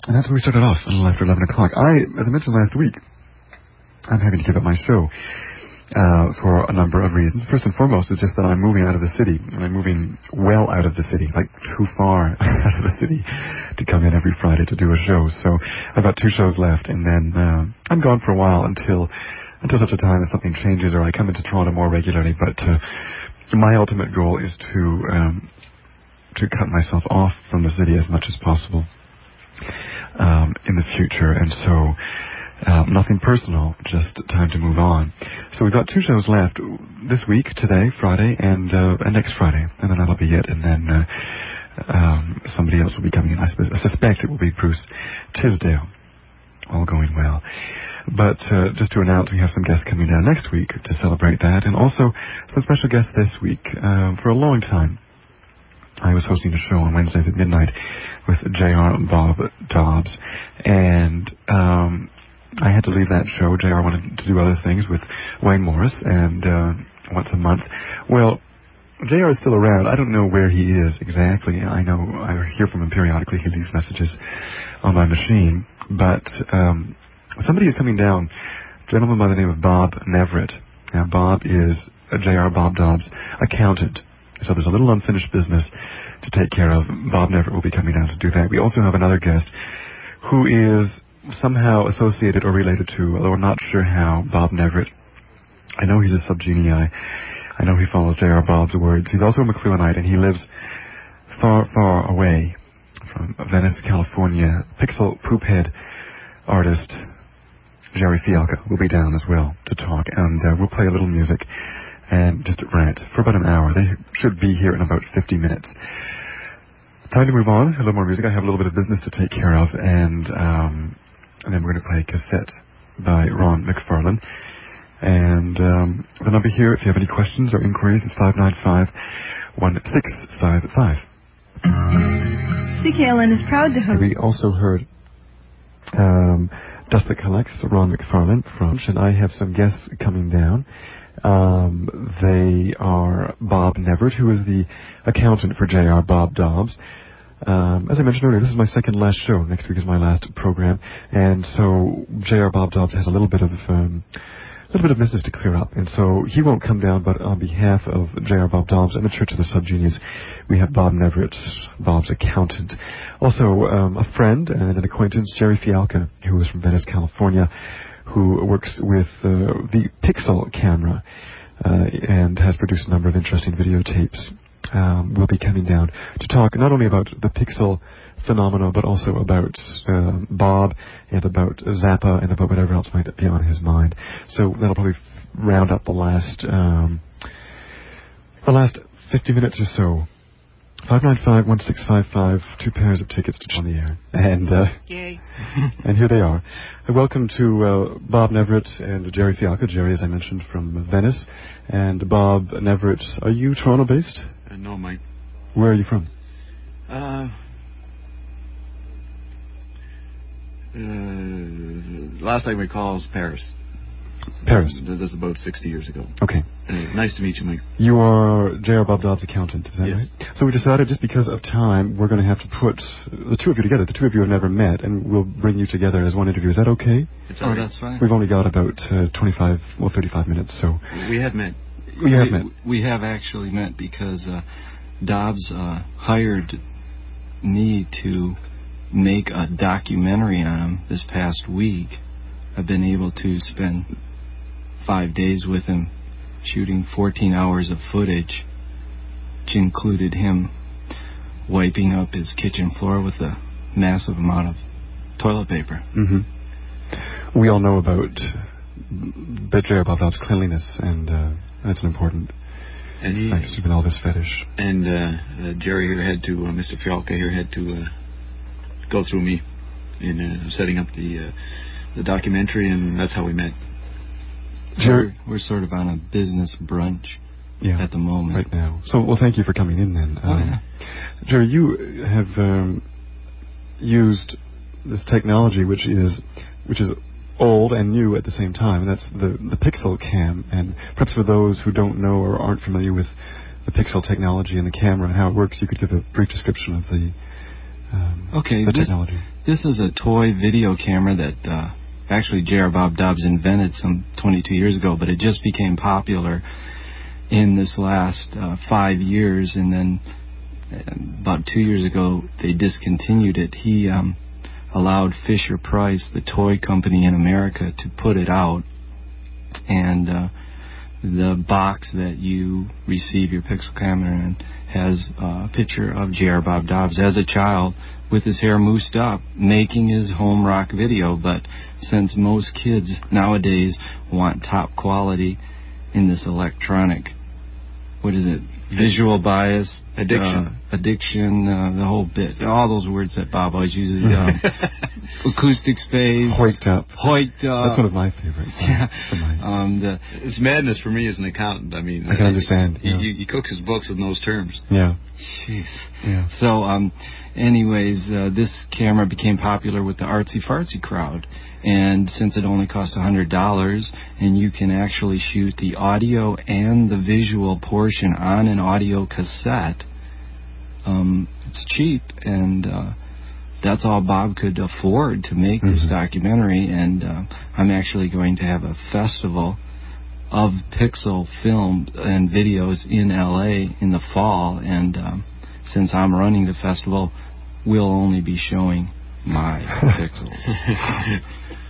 And that's where we started off, a little after 11 o'clock. As I mentioned last week, I'm having to give up my show for a number of reasons. First and foremost is just that I'm moving out of the city, and I'm moving well out of the city, like too far out of the city to come in every Friday to do a show. So I've got 2 shows left, and then I'm gone for a while until such a time as something changes or I come into Toronto more regularly. But my ultimate goal is to cut myself off from the city as much as possible in the future, and so nothing personal, just time to move on. So we've got 2 shows left this week, today, Friday, and next Friday, and then that'll be it. And then somebody else will be coming in. I suspect it will be Bruce Tisdale, all going well. But just to announce, we have some guests coming down next week to celebrate that, and also some special guests this week. For a long time, I was hosting a show on Wednesdays at midnight with J.R. Bob Dobbs, and I had to leave that show. J.R. wanted to do other things with Wayne Morris, and once a month. Well, J.R. is still around. I don't know where he is exactly. I know I hear from him periodically. He leaves messages on my machine. But somebody is coming down, a gentleman by the name of Bob Neverett. Now, Bob is J.R. Bob Dobbs' accountant. So there's a little unfinished business to take care of. Bob Neverett will be coming down to do that. We also have another guest who is somehow associated or related to, although I'm not sure how, Bob Neverett. I know he's a subgenii. I know he follows J.R. Bob's words. He's also a McLuhanite, and he lives far, far away from Venice, California. Pixel Poophead artist Jerry Fialka will be down as well to talk, and we'll play a little music and just rant for about an hour. They should be here in about 50 minutes. Time to move on. A little more music. I have a little bit of business to take care of, and then we're going to play Cassette by Ron McFarlane. And the number here, if you have any questions or inquiries, is 595-1655. CKLN is proud to host. We also heard Dust That Collects, Ron McFarlane from, and I have some guests coming down. They are Bob Neverett, who is the accountant for J.R. Bob Dobbs. As I mentioned earlier, this is my second last show. Next week is my last program, and so J.R. Bob Dobbs has a little bit of business to clear up, and so he won't come down. But on behalf of J.R. Bob Dobbs and the Church of the Subgenius, we have Bob Neverett, Bob's accountant. Also, a friend and an acquaintance, Jerry Fialka, who is from Venice, California, who works with the Pixel camera and has produced a number of interesting videotapes. Will be coming down to talk not only about the Pixel phenomena, but also about Bob and about Zappa and about whatever else might be on his mind. So that'll probably round up the last 50 minutes or so. 595-1655, 2 pairs of tickets to on the air. And yay. And here they are. Welcome to Bob Neverett and Jerry Fialka. Jerry, as I mentioned, from Venice. And Bob Neverett, are you Toronto-based? No, Mike. Where are you from? Last I recall is Paris. Paris. That's about 60 years ago. Okay. Nice to meet you, Mike. You are J.R. Bob Dobbs' accountant, is that yes. right? So we decided, just because of time, we're going to have to put the 2 of you together. The 2 of you have never met, and we'll bring you together as one interview. Is that okay? That's fine. We've only got about 35 minutes, so... We have met. We have actually met because Dobbs hired me to make a documentary on him this past week. I've been able to spend 5 days with him shooting 14 hours of footage, which included him wiping up his kitchen floor with a massive amount of toilet paper. Mm-hmm. We all know about J.R. Bob Dobbs' cleanliness, and that's an important factor in all this fetish. And Jerry here had to, Mr. Fialka here had to go through me in setting up the documentary, and that's how we met. So we're sort of on a business brunch at the moment. Right now. So, well, thank you for coming in then. Jerry, you have used this technology which is old and new at the same time, and that's the Pixel Cam. And perhaps for those who don't know or aren't familiar with the Pixel technology and the camera and how it works, you could give a brief description Okay, the technology. This is a toy video camera that actually J.R. Bob Dobbs invented some 22 years ago, but it just became popular in this last 5 years, and then about 2 years ago they discontinued it. He allowed Fisher-Price, the toy company in America, to put it out, and the box that you receive your Pixel camera in has a picture of J.R. Bob Dobbs as a child with his hair moosed up, making his home rock video. But since most kids nowadays want top quality in this electronic, what is it, visual bias, addiction, the whole bit, all those words that Bob always uses, acoustic space, hoiked up. That's one of my favorites. It's madness for me as an accountant. I mean, I can understand. He cooks his books with those terms. Yeah. Jeez. Yeah. So, anyways, this camera became popular with the artsy-fartsy crowd. And since it only costs $100, and you can actually shoot the audio and the visual portion on an audio cassette, it's cheap, and that's all Bob could afford to make this documentary. And I'm actually going to have a festival of Pixel film and videos in L.A. in the fall, and since I'm running the festival, we'll only be showing my pixels.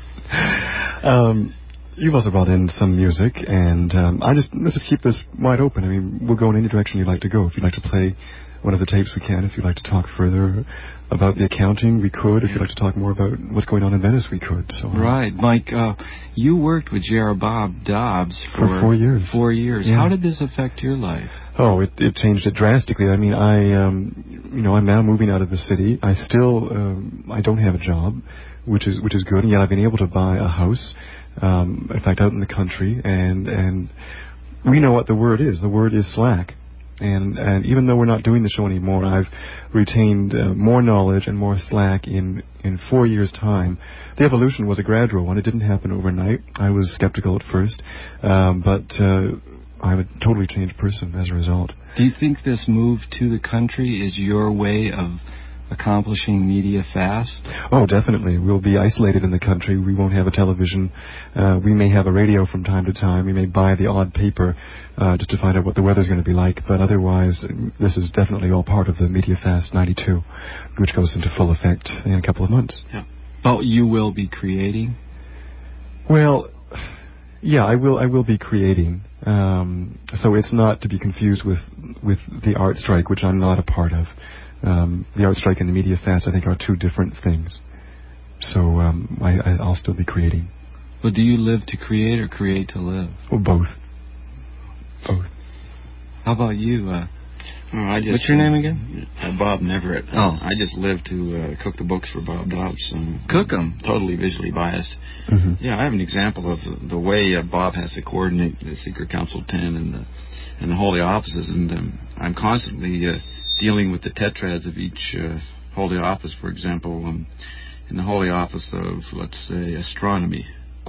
You've also brought in some music, and let's just keep this wide open. I mean, we'll go in any direction you'd like to go. If you'd like to play one of the tapes, we can. If you'd like to talk further about the accounting, we could. If you'd like to talk more about what's going on in Venice, we could. So, right. Mike, you worked with J.R. Bob Dobbs for 4 years. 4 years. Yeah. How did this affect your life? Oh, it changed it drastically. I mean, I'm now moving out of the city. I don't have a job, which is good. And yet I've been able to buy a house, in fact, out in the country, and we know what the word is. The word is slack. And even though we're not doing the show anymore, I've retained more knowledge and more slack in 4 years' time. The evolution was a gradual one. It didn't happen overnight. I was skeptical at first, but I'm a totally changed person as a result. Do you think this move to the country is your way of accomplishing media fast? Oh, definitely. We'll be isolated in the country. We won't have a television. We may have a radio from time to time. We may buy the odd paper just to find out what the weather's going to be like. But otherwise, this is definitely all part of the Media Fast 92, which goes into full effect in a couple of months. Yeah. But you will be creating? Well, yeah, I will be creating. So it's not to be confused with the art strike, which I'm not a part of. The art strike and the Media Fast, I think, are two different things. So I'll still be creating. Well, do you live to create or create to live? Well, both. Both. How about you? What's your name again? Bob Neverett. Oh. I just live to cook the books for Bob Dobbs. Cook them? Totally visually biased. Mm-hmm. Yeah, I have an example of the way Bob has to coordinate the Secret Council 10 and the Holy Offices, and I'm constantly dealing with the tetrads of each Holy Office. For example, in the Holy Office of, let's say, astronomy,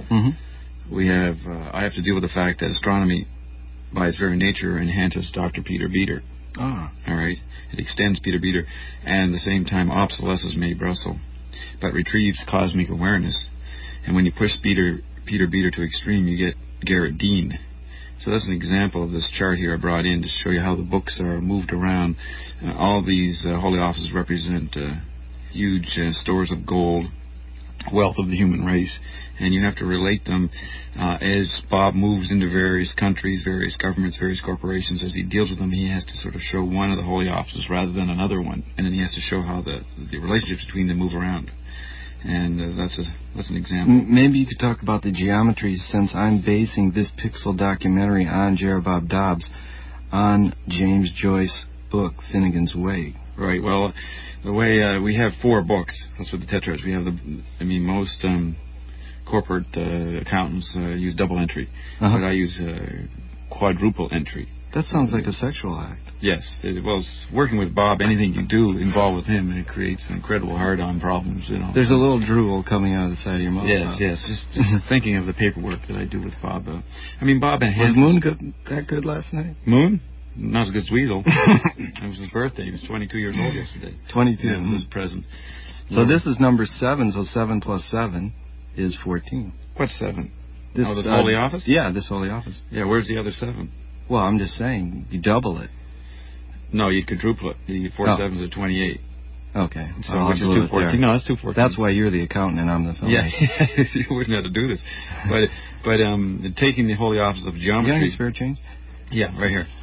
we have I have to deal with the fact that astronomy, by its very nature, enhances Dr. Peter Beater. Ah. All right. It extends Peter Beater, and at the same time obsolesces Mae Brussel, but retrieves cosmic awareness. And when you push Peter Beater to extreme, you get Garrett Dean. So that's an example of this chart here I brought in to show you how the books are moved around. All these holy offices represent huge stores of gold, wealth of the human race, and you have to relate them as Bob moves into various countries, various governments, various corporations. As he deals with them, he has to sort of show one of the holy offices rather than another one, and then he has to show how the relationships between them move around. And that's an example. Maybe you could talk about the geometry, since I'm basing this Pixel documentary on J.R. Bob Dobbs on James Joyce's book Finnegan's Wake. Right. Well, the way we have 4 books. That's what the tetrads. We have most corporate accountants use double entry, but I use quadruple entry. That sounds like a sexual act. Yes. Well, working with Bob, anything you do involved with him, it creates incredible hard-on problems. There's a little drool coming out of the side of your mouth. Yes. Just thinking of the paperwork that I do with Bob. Bob enhances. Was Moon that good last night? Moon? Not as good as Weasel. It was his birthday. He was 22 years old yesterday. 22. Yeah, it was his present. So this is number 7, so 7 plus 7 is 14. What's 7? This Holy Office? Yeah, this Holy Office. Yeah, where's the other 7? Well, I'm just saying, you double it. No, you quadruple it. You 4 7s are 28. Okay. So which is 214. No, that's 214. That's why you're the accountant and I'm the filmmaker. Yeah, you wouldn't have to do this. But taking the Holy Office of Geometry. You got any spare change? Yeah, right here.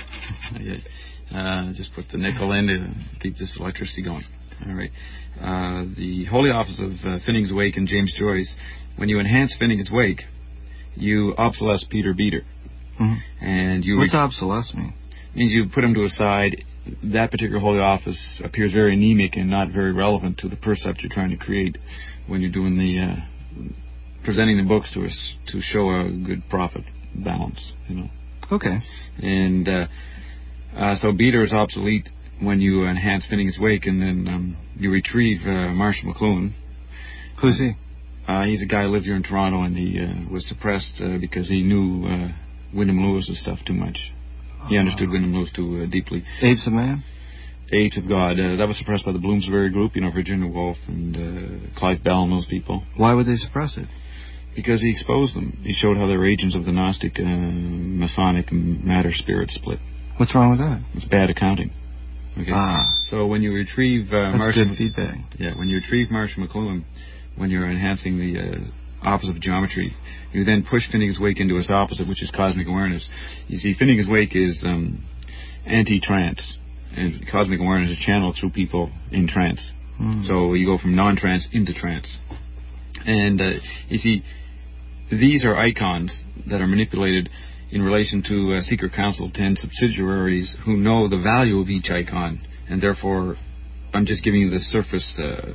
Just put the nickel in to keep this electricity going. All right. The Holy Office of Finnegans Wake and James Joyce. When you enhance Finnegans Wake, you obsolesce Peter Beater. Mm-hmm. And you. What's obsolesce mean? Means you put him to a side. That particular Holy Office appears very anemic and not very relevant to the percept you're trying to create when you're doing the presenting the books to us to show a good profit balance. Okay. And so Beater is obsolete when you enhance Finnegans Wake, and then you retrieve Marshall McLuhan. Who's he? He's a guy who lived here in Toronto, and he was suppressed because he knew Wyndham Lewis' stuff too much. He understood Wyndham Lewis too deeply. Apes of Man? Apes of God. That was suppressed by the Bloomsbury Group, Virginia Woolf and Clive Bell and those people. Why would they suppress it? Because he exposed them. He showed how they're agents of the Gnostic, Masonic, matter-spirit split. What's wrong with that? It's bad accounting. Okay. So when you retrieve that's good feedback. Yeah, when you retrieve Marshall McLuhan, when you're enhancing the opposite of geometry, you then push Finnegans Wake into its opposite, which is cosmic awareness. You see, Finnegans Wake is anti-trance, and cosmic awareness is channeled through people in trance. So you go from non-trance into trance. And you see, these are icons that are manipulated in relation to Secret Council 10 subsidiaries who know the value of each icon, and therefore I'm just giving you the surface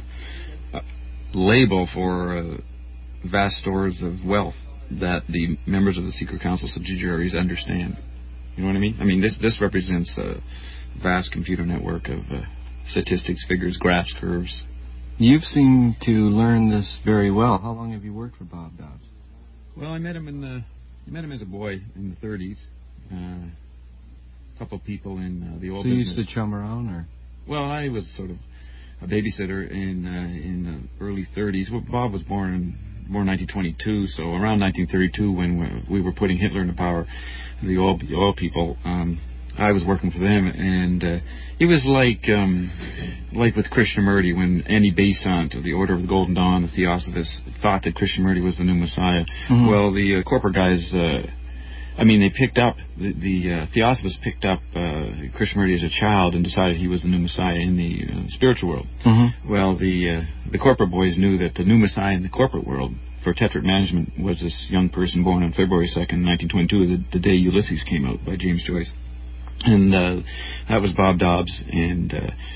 label for vast stores of wealth that the members of the Secret Council subsidiaries understand. You know what I mean? I mean, this represents a vast computer network of statistics, figures, graphs, curves. You've seemed to learn this very well. How long have you worked for Bob Dobbs? Well, I met him as a boy in the 30s. A couple of people in the old business. So you used to chum around, or? Well, I was sort of a babysitter in the early 30s. Well, Bob was born 1922, so around 1932, when we were putting Hitler into power, the oil people, I was working for them, and it was like with Krishnamurti, when Annie Besant of the Order of the Golden Dawn, the Theosophists, thought that Krishnamurti was the new Messiah. Mm-hmm. Well, the corporate guys, they picked up, the Theosophists picked up Krishnamurti as a child and decided he was the new Messiah in the spiritual world. Mm-hmm. Well, the corporate boys knew that the new Messiah in the corporate world for Tetrad Management was this young person born on February 2nd, 1922, the day Ulysses came out by James Joyce. And that was Bob Dobbs, and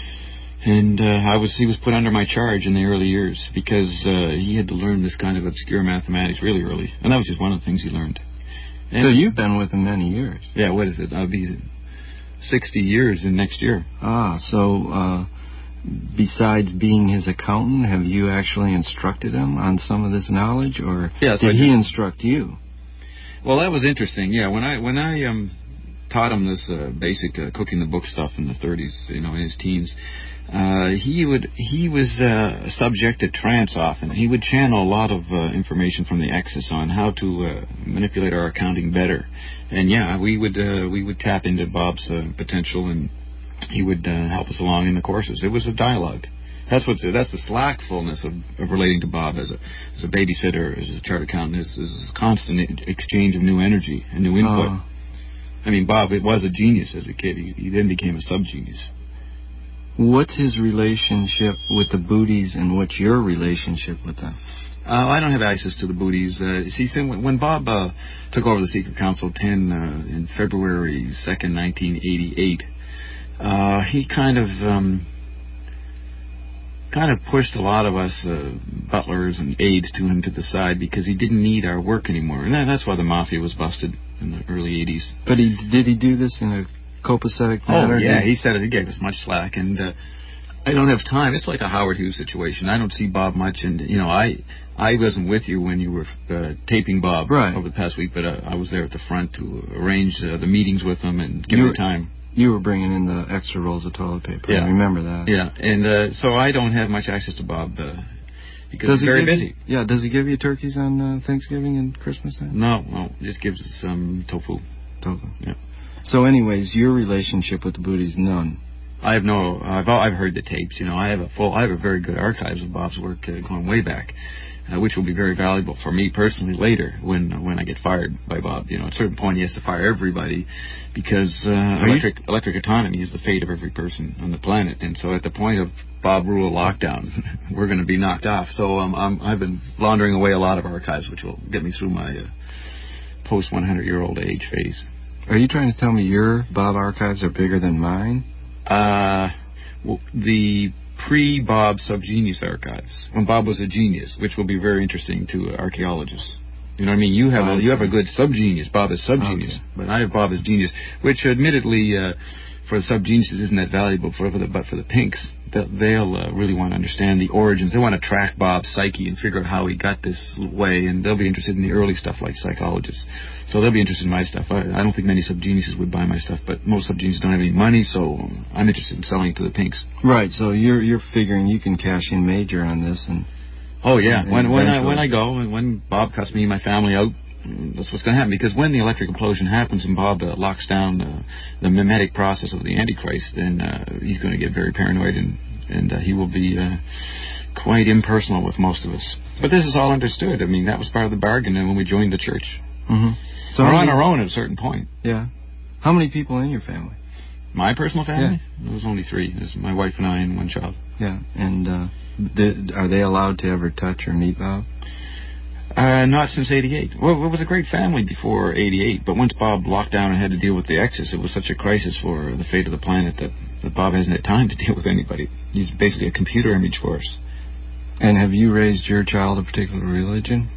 he was put under my charge in the early years because he had to learn this kind of obscure mathematics really early, and that was just one of the things he learned. And so you've been with him many years. Yeah, what is it? I'll be 60 years in next year. So besides being his accountant, have you actually instructed him on some of this knowledge, or did he instruct you? Well, that was interesting. Yeah, when I taught him this basic cooking the book stuff in the 30s, in his teens. He was subject to trance often. He would channel a lot of information from the Axis on how to manipulate our accounting better. And yeah, we would tap into Bob's potential, and he would help us along in the courses. It was a dialogue. That's the slackfulness of relating to Bob as a babysitter, as a chartered accountant, is a constant exchange of new energy and new input. Bob, it was a genius as a kid. He then became a sub-genius. What's his relationship with the Booties, and what's your relationship with them? I don't have access to the Booties. When Bob took over the Secret Council 10 in February 2nd, 1988, he kind of pushed a lot of us butlers and aides to him to the side because he didn't need our work anymore. And that's why the Mafia was busted in the early 80s. But did he do this in a copacetic manner? Oh, yeah, he said it. He gave us much slack. And I don't have time. It's like a Howard Hughes situation. I don't see Bob much, and I wasn't with you when you were taping Bob over the past week, but I was there at the front to arrange the meetings with him and give him time. You were bringing in the extra rolls of toilet paper. Yeah. I remember that. Yeah, and so I don't have much access to Bob because he's very busy. Does he give you turkeys on Thanksgiving and Christmas time? No, he just gives us some tofu. Yeah. So, anyways, your relationship with the Booties, none. I've heard the tapes. I have a very good archives of Bob's work going way back, which will be very valuable for me personally later when I get fired by Bob. At a certain point he has to fire everybody because electric autonomy is the fate of every person on the planet. And so at the point of Bob rule lockdown, we're going to be knocked off. So I've been laundering away a lot of archives, which will get me through my post 100-year-old age phase. Are you trying to tell me your Bob archives are bigger than mine? The pre-Bob subgenius archives, when Bob was a genius, which will be very interesting to archaeologists. You know what I mean? You have a good subgenius. Bob is subgenius, but I have Bob as genius, which admittedly for the subgeniuses isn't that valuable but for the pinks, they'll really want to understand the origins. They want to track Bob's psyche and figure out how he got this way, and they'll be interested in the early stuff like psychologists. So they'll be interested in my stuff. I don't think many subgeniuses would buy my stuff, but most subgeniuses don't have any money, so I'm interested in selling to the pinks. Right. So you're figuring you can cash in major on this, and oh yeah. When I go and when Bob cuts me and my family out, that's what's going to happen. Because when the electric implosion happens and Bob locks down the mimetic process of the Antichrist, then he's going to get very paranoid and he will be quite impersonal with most of us. But this is all understood. I mean, that was part of the bargain when we joined the church. Mm-hmm. So we're on our own at a certain point. Yeah. How many people in your family? My personal family? Yeah. There was only 3. There's my wife and I and one child. Yeah. And are they allowed to ever touch or meet Bob? Not since 88. Well, it was a great family before 88, but once Bob locked down and had to deal with the Exodus, it was such a crisis for the fate of the planet that Bob hasn't had time to deal with anybody. He's basically a computer image for us. And have you raised your child a particular religion?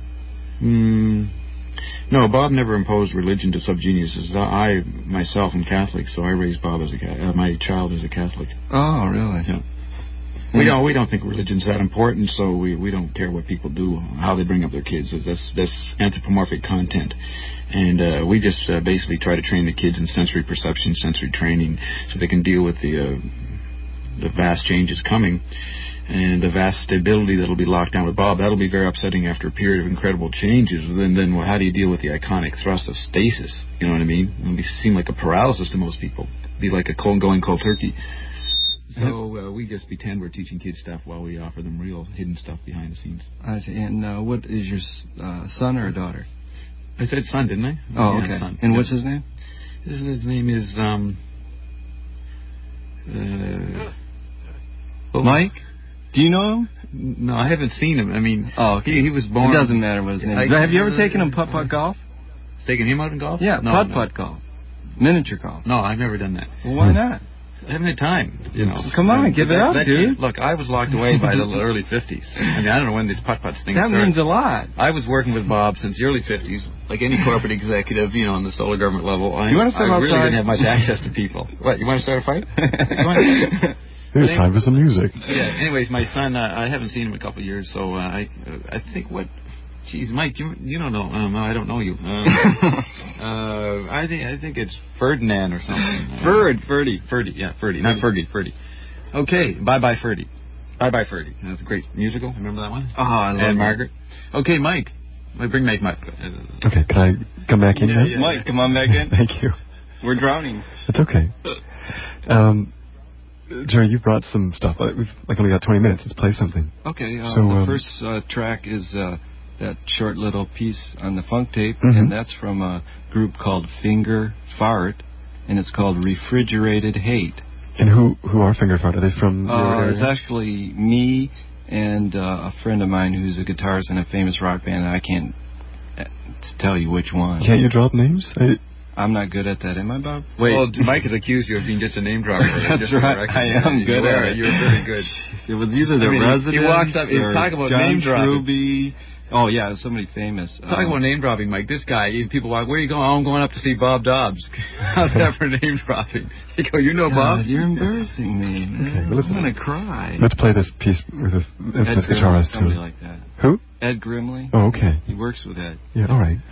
No, Bob never imposed religion to subgeniuses. I myself am Catholic, so I raised Bob as my child as a Catholic. Oh, really? Yeah. We don't think religion's that important, so we don't care what people do, how they bring up their kids. That's anthropomorphic content, and we just basically try to train the kids in sensory perception, sensory training, so they can deal with the vast changes coming. And the vast stability that'll be locked down with Bob, that'll be very upsetting after a period of incredible changes. Then how do you deal with the iconic thrust of stasis? You know what I mean? It'll seem like a paralysis to most people. It'll be like a cold turkey. So we just pretend we're teaching kids stuff while we offer them real hidden stuff behind the scenes. I see. And what is your son or a daughter? I said son, didn't I? Oh, okay. Son. And what's his name? His name is Mike? Do you know him? No, I haven't seen him. I mean, okay. He was born. It doesn't matter what his name is. Have you ever taken him putt-putt golf? Taken him out in golf? Yeah, putt-putt golf. Miniature golf. No, I've never done that. Well, why not? I haven't had time, Come on, give it up, dude. Look, I was locked away by the early 50s. I mean, I don't know when these putt-putts things started. That means a lot. I was working with Bob since the early 50s, like any corporate executive, on the solar government level. You want to step outside? I really didn't have much access to people. What, you want to start a fight? Here's time for some music. Yeah, anyways, my son, I haven't seen him in a couple of years, so I think Geez, Mike, you don't know. I don't know you. I think it's Ferdinand or something. Ferdy, yeah, Ferdy, not Fergie, Ferdy. Okay, Bye Ferdy. Bye Ferdy. That's a great musical. Remember that one? Oh, I love it. And Margaret. Okay, Mike. Bring Mike. Okay, can I come back in now? Yeah. Mike, come on back in. Thank you. We're drowning. It's okay. Jerry, you brought some stuff. We've only got 20 minutes. Let's play something. Okay, the first track is that short little piece on the funk tape, and that's from a group called Finger Fart, and it's called Refrigerated Hate. And who are Finger Fart? Are they from your area? It's actually me and a friend of mine who's a guitarist in a famous rock band, and I can't tell you which one. Can't you drop names? I'm not good at that, am I, Bob? Wait. Well, Mike has accused you of being just a name dropper. That's right. I am good at it. You're very good. These are the residents. He walks up. He's talking about John name dropping. Truby Oh, yeah, somebody famous. Talking about name dropping, Mike. This guy, people walk, where are you going? Oh, I'm going up to see Bob Dobbs. How's that for name dropping? You go, you know Bob? You're embarrassing me, man. Okay, well, listen, I'm going to cry. Let's play this piece with an infamous guitarist, somebody too. like that. Who? Ed Grimley. Oh, okay. He works with Ed. Yeah, all right.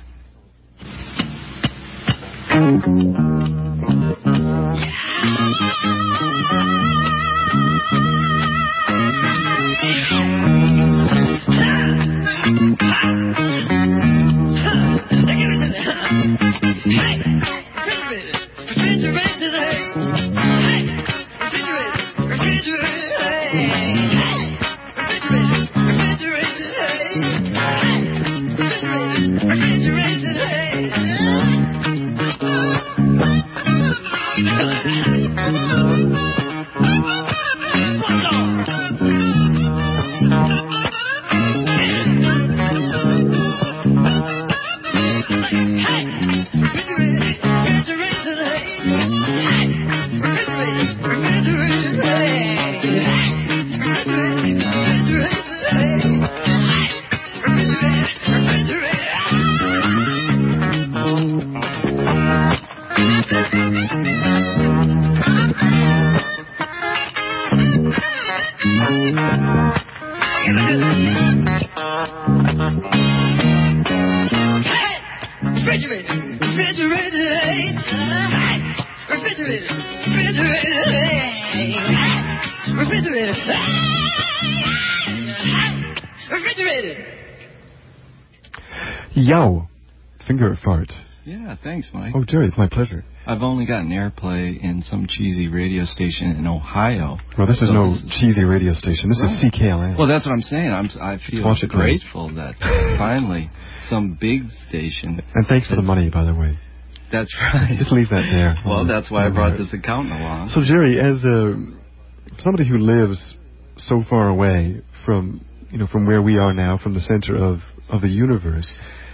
Yow! Finger fart. Yeah, thanks, Mike. Oh, Jerry, it's my pleasure. I've only gotten airplay in some cheesy radio station in Ohio. Well, this is no cheesy radio station. This is CKLN. Well, that's what I'm saying. I feel grateful that finally some big station. And thanks for the money, by the way. That's right. Just leave that there. Well, that's why I brought this accountant along. So, Jerry, as somebody who lives so far away from where we are now, from the center of the universe,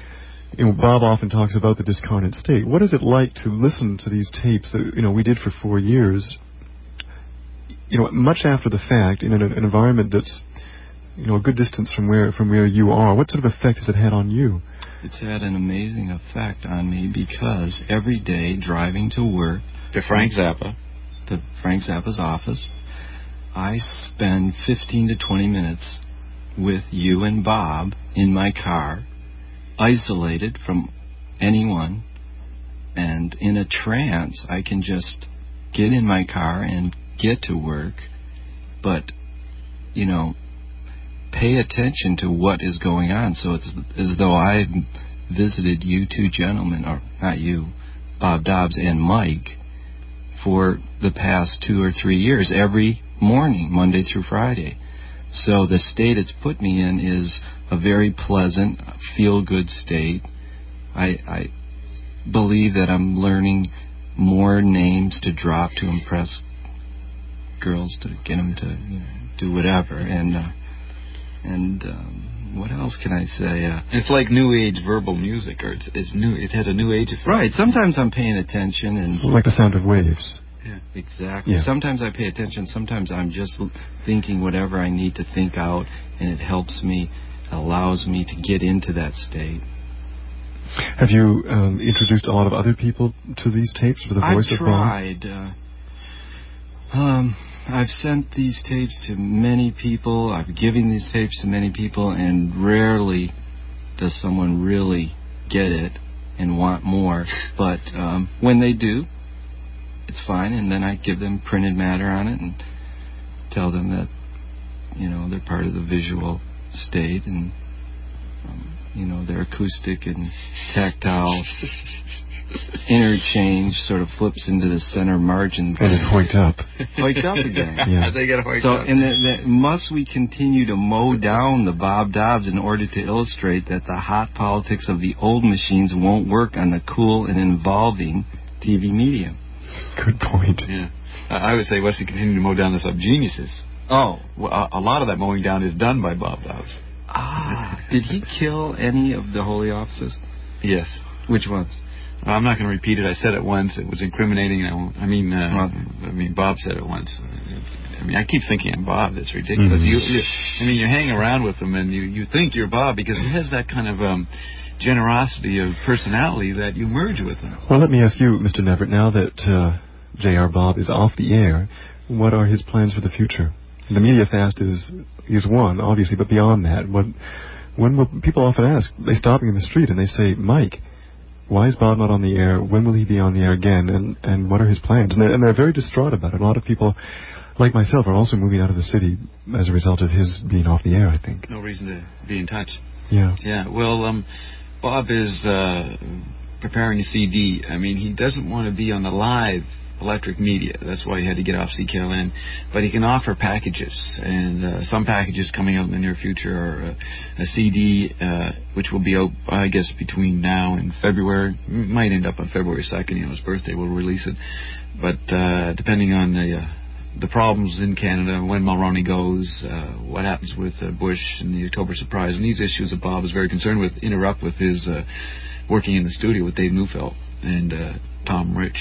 Bob often talks about the discarnate state. What is it like to listen to these tapes that we did for 4 years? Much after the fact, in an environment that's a good distance from where you are. What sort of effect has it had on you? It's had an amazing effect on me because every day driving to work to Frank Zappa's office, I spend 15 to 20 minutes with you and Bob in my car, isolated from anyone, and in a trance. I can just get in my car and get to work, but pay attention to what is going on. So it's as though I visited you two gentlemen, or not you, Bob Dobbs and Mike, for the past 2 or 3 years, every morning, Monday through Friday. So the state it's put me in is a very pleasant, feel-good state. I believe that I'm learning more names to drop to impress girls, to get them to do whatever. And what else can I say? It's like new age verbal music, or it's new. It has a new age effect. Right. Sometimes I'm paying attention, and it's like the sound of waves. Yeah, exactly. Yeah. Sometimes I pay attention. Sometimes I'm just thinking whatever I need to think out, and it helps me, allows me to get into that state. Have you introduced a lot of other people to these tapes for the voice of Bob? I've tried. I've sent these tapes to many people. I've given these tapes to many people, and rarely does someone really get it and want more. But when they do, it's fine, and then I give them printed matter on it and tell them that, they're part of the visual state, and, their acoustic and tactile interchange sort of flips into the center margin. And is hoiked up. Hoiked up again. Yeah. They get hoiked so, up. And must we continue to mow down the Bob Dobbs in order to illustrate that the hot politics of the old machines won't work on the cool and involving TV medium? Good point. Yeah. I would say, what's he continue to mow down the sub-geniuses? Oh. Well, a lot of that mowing down is done by Bob Dobbs. Did he kill any of the holy offices? Yes. Which ones? Well, I'm not going to repeat it. I said it once. It was incriminating. I mean, Bob said it once. I mean, I keep thinking I'm Bob. That's ridiculous. Mm-hmm. You hang around with him and you think you're Bob because he has that kind of generosity of personality that you merge with him. Well, let me ask you, Mr. Neverett, now that J.R. Bob is off the air, what are his plans for the future? The media fast is one, obviously, but beyond that, when will people often ask? They stop me in the street and they say, Mike, why is Bob not on the air? When will he be on the air again? And what are his plans? And they're very distraught about it. A lot of people, like myself, are also moving out of the city as a result of his being off the air, I think. No reason to be in touch. Yeah. Yeah, well, Bob is preparing a CD. I mean, he doesn't want to be on the live electric media. That's why he had to get off CKLN. But he can offer packages, and some packages coming out in the near future are a CD, which will be out, I guess, between now and February. Might end up on February 2nd. His birthday, we'll release it. But depending on the problems in Canada, when Mulroney goes, what happens with Bush and the October surprise, and these issues that Bob is very concerned with interrupt with his working in the studio with Dave Neufeld and Tom Rich.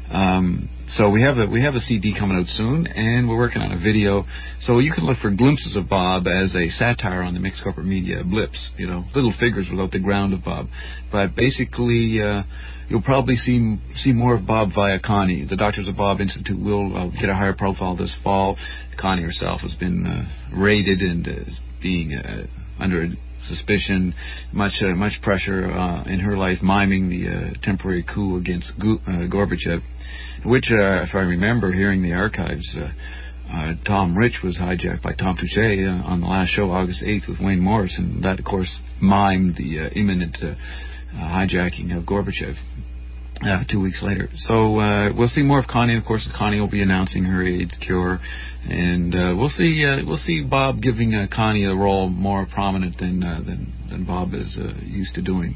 So we have a CD coming out soon, and we're working on a video. So you can look for glimpses of Bob as a satire on the mixed corporate media, blips, little figures without the ground of Bob. But basically, you'll probably see more of Bob via Connie. The Doctors of Bob Institute will get a higher profile this fall. Connie herself has been raided and being under suspicion, much pressure in her life, miming the temporary coup against Gorbachev, which, if I remember hearing the archives, Tom Rich was hijacked by Tom Touche on the last show, August 8th, with Wayne Morris, and that, of course, mimed the imminent hijacking of Gorbachev 2 weeks later. So we'll see more of Connie. Of course, Connie will be announcing her AIDS cure, and we'll see Bob giving Connie a role more prominent than Bob is used to doing.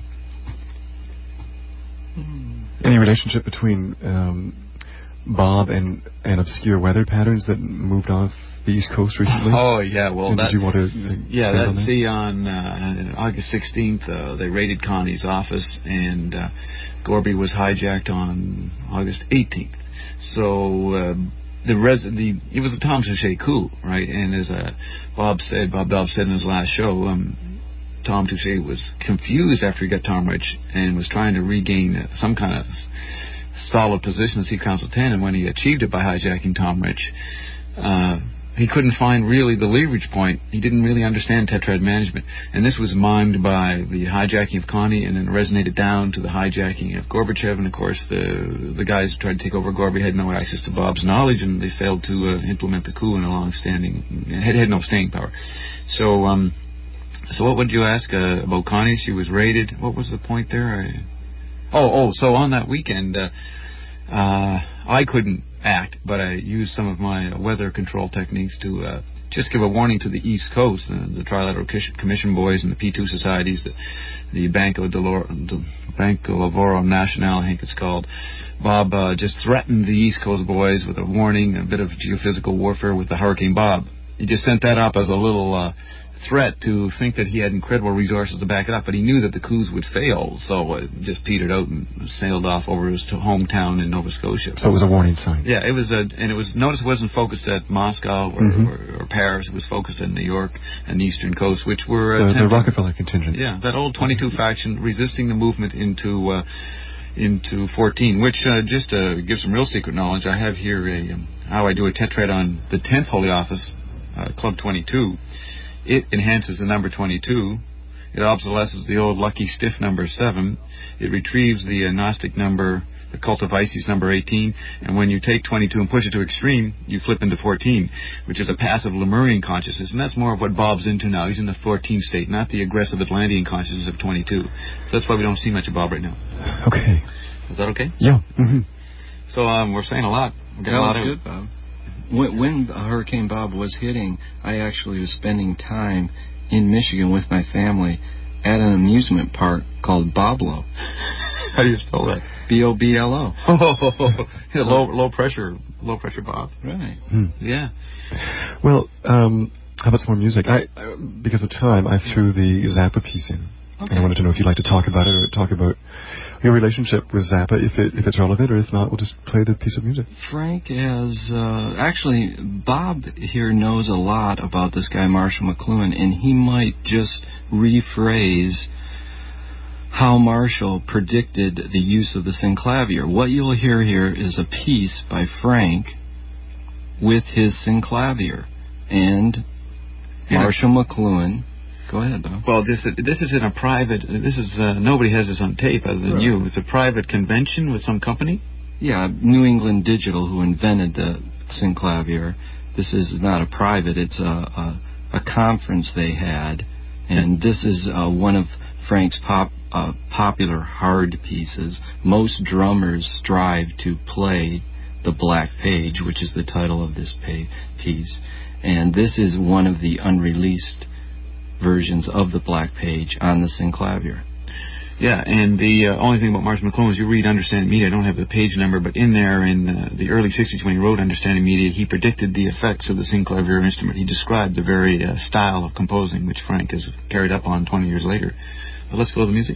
Any relationship between Bob and obscure weather patterns that moved off the East Coast recently? Oh, yeah. Well, did you want to on August 16th, they raided Connie's office, and Gorby was hijacked on August 18th. So it was a Tom Touche coup, right? And as Bob Dobb said in his last show, Tom Touche was confused after he got Tom Rich and was trying to regain some kind of solid position as Chief Counsel 10, and when he achieved it by hijacking Tom Rich, he couldn't find really the leverage point. He didn't really understand tetrad management, and this was mimed by the hijacking of Connie, and then resonated down to the hijacking of Gorbachev. And of course, the guys who tried to take over Gorby had no access to Bob's knowledge, and they failed to implement the coup in a long-standing. Had no staying power. So what would you ask about Connie? She was raided. What was the point there? So on that weekend, I couldn't act, but I used some of my weather control techniques to just give a warning to the East Coast, the Trilateral Commission boys and the P2 societies, the Banco Lavoro Nacional, I think it's called. Bob just threatened the East Coast boys with a warning, a bit of geophysical warfare with the Hurricane Bob. He just sent that up as a little threat to think that he had incredible resources to back it up, but he knew that the coups would fail, so it just petered out and sailed off over his hometown in Nova Scotia. So it was a warning sign. Yeah, it was notice it wasn't focused at Moscow or Paris. It was focused at New York and the Eastern Coast, which were the Rockefeller contingent. Yeah, that old 22 faction resisting the movement into 14, which just to give some real secret knowledge, I have here how I do a tetrad on the 10th Holy Office, Club 22. It enhances the number 22. It obsolesces the old lucky stiff number 7. It retrieves the Gnostic number, the Cult of Isis number 18. And when you take 22 and push it to extreme, you flip into 14, which is a passive Lemurian consciousness. And that's more of what Bob's into now. He's in the 14 state, not the aggressive Atlantean consciousness of 22. So that's why we don't see much of Bob right now. Okay. Is that okay? Yeah. Mm-hmm. So we're saying a lot. We're getting a lot out. Good, Bob. When Hurricane Bob was hitting, I actually was spending time in Michigan with my family at an amusement park called Boblo. How do you spell that? B-O-B-L-O. Low pressure Bob. Right. Yeah. Well, how about some more music? Because of time, I threw the Zappa piece in. And I wanted to know if you'd like to talk about it or talk about your relationship with Zappa, if it's relevant, or if not, we'll just play the piece of music. Frank has... actually, Bob here knows a lot about this guy, Marshall McLuhan, and he might just rephrase how Marshall predicted the use of the synclavier. What you'll hear here is a piece by Frank with his synclavier. And Marshall McLuhan... Go ahead, Bob. Well, this is in a private... nobody has this on tape other than you. It's a private convention with some company? Yeah, New England Digital, who invented the synclavier. This is not a private, it's a conference they had. And this is one of Frank's popular hard pieces. Most drummers strive to play the Black Page, which is the title of this piece. And this is one of the unreleased versions of the Black Page on the synclavier. Yeah, and the only thing about Marshall McLuhan is you read Understanding Media. I don't have the page number, but in there in the early 60s when he wrote Understanding Media, he predicted the effects of the synclavier instrument. He described the very style of composing which Frank has carried up on 20 years later. But let's go to the music.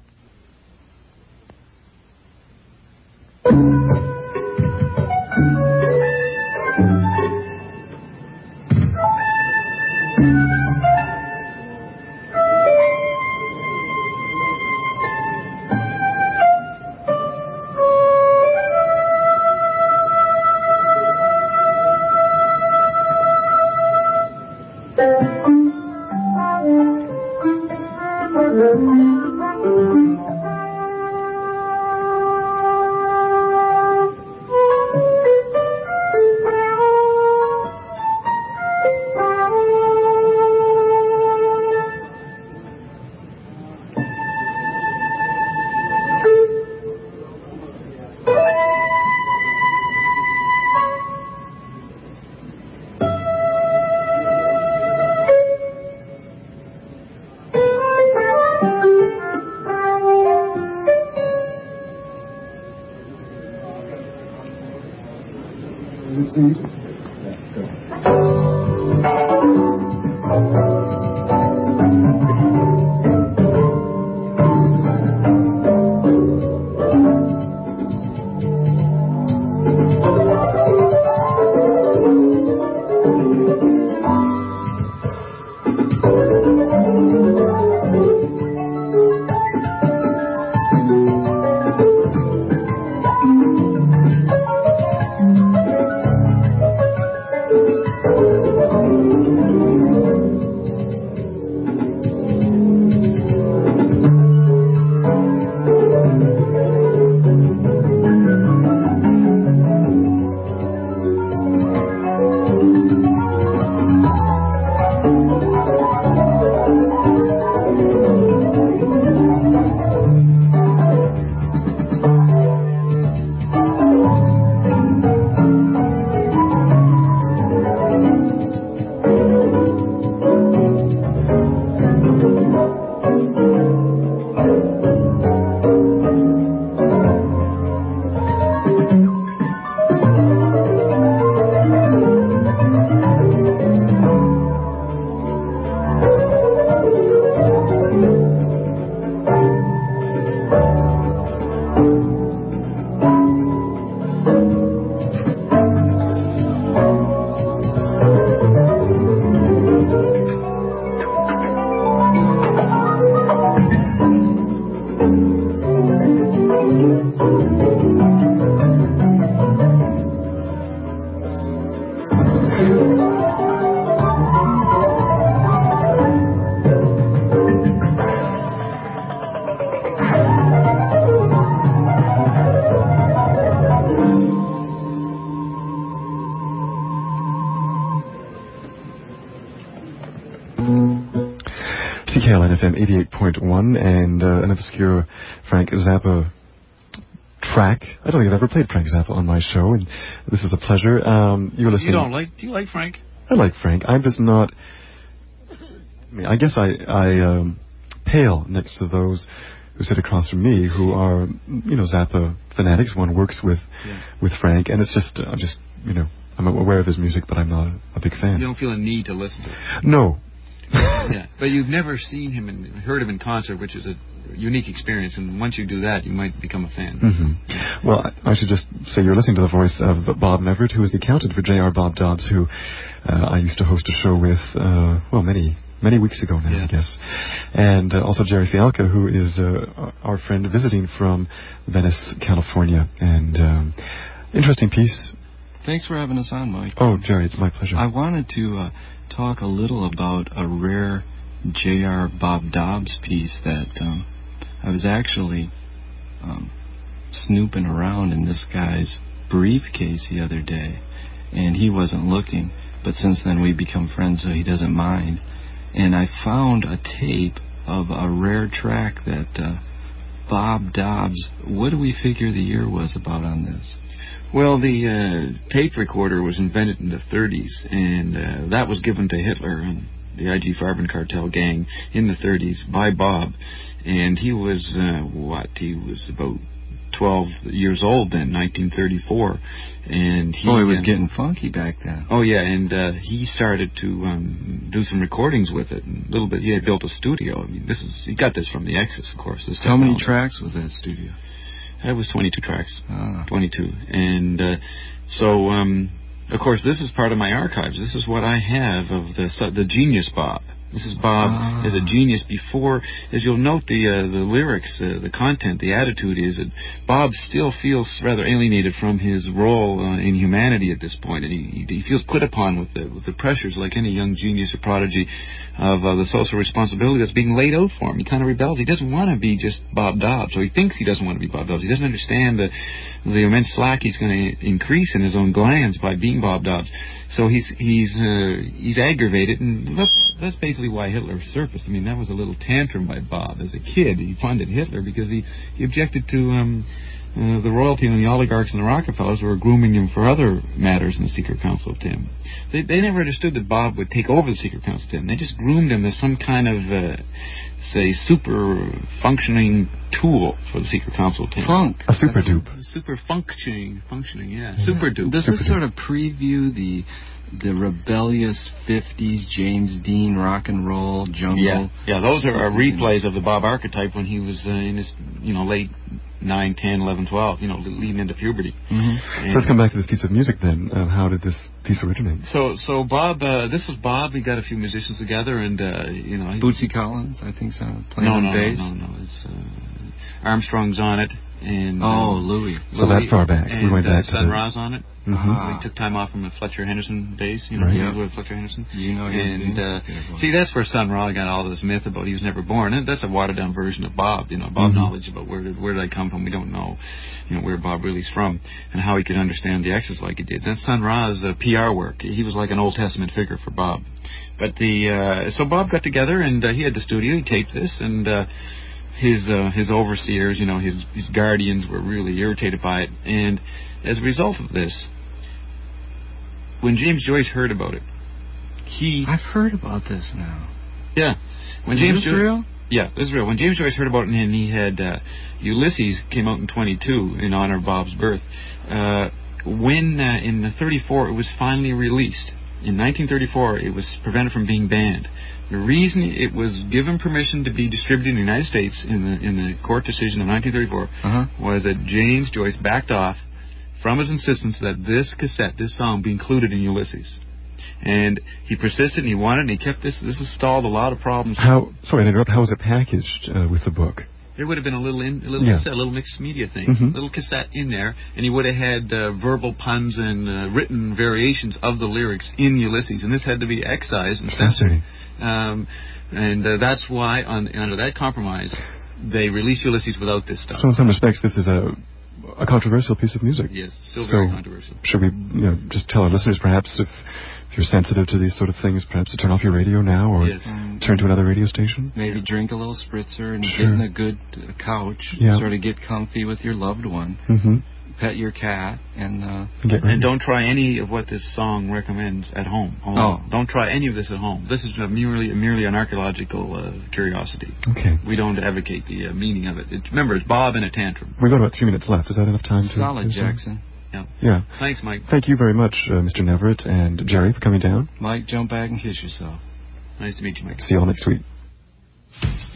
FM 88.1 and an obscure Frank Zappa track. I don't think I've ever played Frank Zappa on my show, and this is a pleasure. You're listening. Do you like Frank? I like Frank. I'm just not... I guess I pale next to those who sit across from me who are, Zappa fanatics. One works with Frank, and it's just, I'm aware of his music, but I'm not a big fan. You don't feel a need to listen to it? No. Yeah, but you've never seen him and heard him in concert, which is a unique experience. And once you do that, you might become a fan. Mm-hmm. Well, I should just say you're listening to the voice of Bob Neverett, who is the accountant for J.R. Bob Dobbs, who I used to host a show with, many weeks ago now, I guess. And also Jerry Fialka, who is our friend visiting from Venice, California. And interesting piece. Thanks for having us on, Mike. Oh, Jerry, it's my pleasure. I wanted to talk a little about a rare J.R. Bob Dobbs piece that I was actually snooping around in this guy's briefcase the other day, and he wasn't looking, but since then we've become friends, so he doesn't mind. And I found a tape of a rare track that Bob Dobbs, what do we figure the year was about on this? Well, the tape recorder was invented in the 30s, and that was given to Hitler and the IG Farben cartel gang in the 30s by Bob. And he was, he was about 12 years old then, 1934. And he was getting funky back then. Oh, yeah, and he started to do some recordings with it. And a little bit, he had built a studio. I mean, he got this from the Exes, of course. How many tracks was that studio? It was 22 tracks. 22. And so, of course, this is part of my archives. This is what I have of the Genius Bob. This is Bob as a genius before, as you'll note, the lyrics, the content, the attitude is that Bob still feels rather alienated from his role in humanity at this point, and he feels put upon with the pressures, like any young genius or prodigy, of the social responsibility that's being laid out for him. He kind of rebels. He doesn't want to be just Bob Dobbs, or he thinks he doesn't want to be Bob Dobbs. He doesn't understand the immense slack he's going to increase in his own glands by being Bob Dobbs. So he's aggravated, and that's basically why Hitler surfaced. I mean, that was a little tantrum by Bob. As a kid, he funded Hitler because he objected to the royalty and the oligarchs and the Rockefellers who were grooming him for other matters in the Secret Council of Ten. They never understood that Bob would take over the Secret Council of Ten. They just groomed him as some kind of, super functioning tool for the Secret Council of Ten. A super dupe. Super functioning, yeah. Super dupe. Does this sort of preview the rebellious 50s James Dean rock and roll jungle? Yeah, those are replays of the Bob archetype when he was in his, late 9, 10, 11, 12, leading into puberty. Mm-hmm. So let's come back to this piece of music then. How did this piece originate? So Bob, this was Bob. We got a few musicians together, and Bootsy Collins, I think, playing on bass. No, it's Armstrong's on it. And Louis. So that far back. And, we went back to Sun Ra's on it. Mm-hmm. He took time off from the Fletcher Henderson days, right. With Fletcher Henderson. And see, that's where Sun Ra got all this myth about he was never born. And that's a watered down version of Bob. Bob knowledge about where did I come from. We don't know, where Bob really's from and how he could understand the X's like he did. That's Sun Ra's PR work. He was like an Old Testament figure for Bob. But so Bob got together and he had the studio. He taped this and. His overseers, his guardians were really irritated by it. And as a result of this, when James Joyce heard about it, I've heard about this now. Yeah. Israel? Yeah, Israel. When James Joyce heard about it, and he had Ulysses came out in 22 in honor of Bob's birth, when in the 34 it was finally released. In 1934, it was prevented from being banned. The reason it was given permission to be distributed in the United States in the court decision of 1934 was that James Joyce backed off from his insistence that this song, be included in Ulysses. And he persisted, and he wanted it, and he kept this. This has stalled a lot of problems. Sorry to interrupt. How was it packaged with the book? There would have been a little mixed media thing, little cassette in there, and he would have had verbal puns and written variations of the lyrics in Ulysses, and this had to be excised and censored. And that's why, under that compromise, they released Ulysses without this stuff. So in some respects, this is a controversial piece of music. Yes, still very controversial. Should we just tell our listeners, perhaps, if you're sensitive to these sort of things, perhaps to turn off your radio now or turn to another radio station? Maybe drink a little spritzer and get in a good couch, sort of get comfy with your loved one, pet your cat, and don't try any of what this song recommends at home. Don't try any of this at home. This is merely an archaeological curiosity. Okay. We don't advocate the meaning of it. Remember, it's Bob in a tantrum. We've got about 3 minutes left. Is that enough time to... Solid, Jackson. Yeah. Thanks, Mike. Thank you very much, Mr. Neverett and Jerry, for coming down. Mike, jump back and kiss yourself. Nice to meet you, Mike. See you all next week.